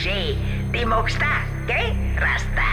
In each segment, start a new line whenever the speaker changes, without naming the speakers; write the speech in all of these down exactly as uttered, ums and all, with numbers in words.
G, die magst du, gell, Rasta?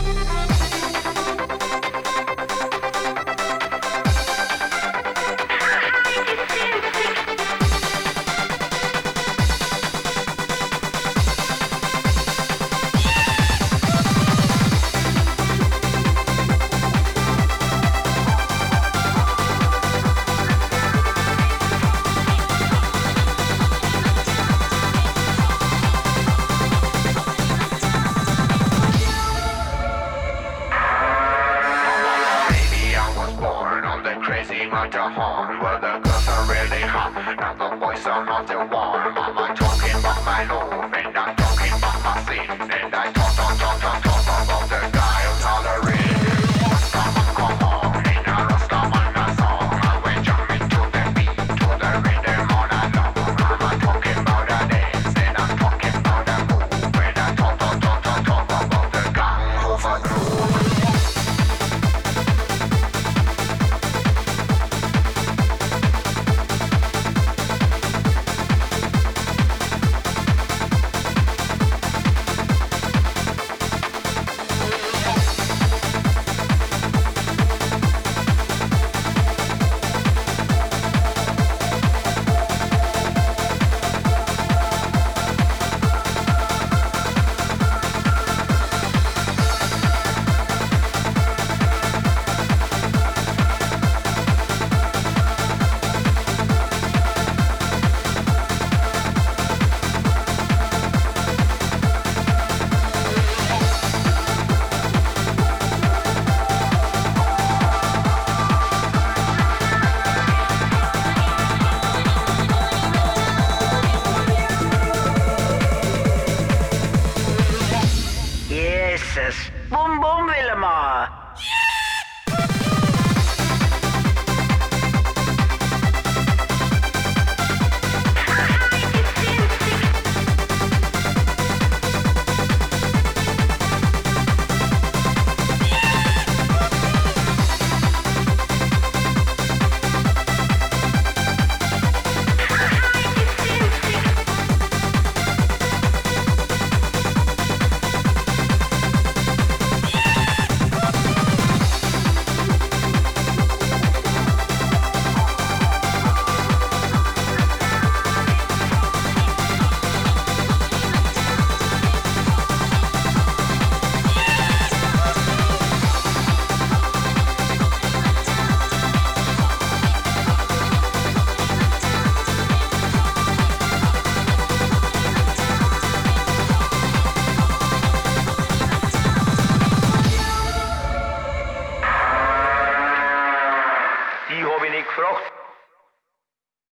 Crazy Matterhorn, where the girls are really hot. Now the boys are not the warm. I'm talking about my love, and I'm talking about my sin. And I talk, talk, talk, talk, talk about the guy who's hollering. Come on, come on, in a rasta on a song. I went jumping to the beat, to the rhythm all night long. I'm talking about a dance, and I'm talking about a move. And I talk, talk, talk, talk, talk about the gang over groove. Jesus, boom boom Willemar.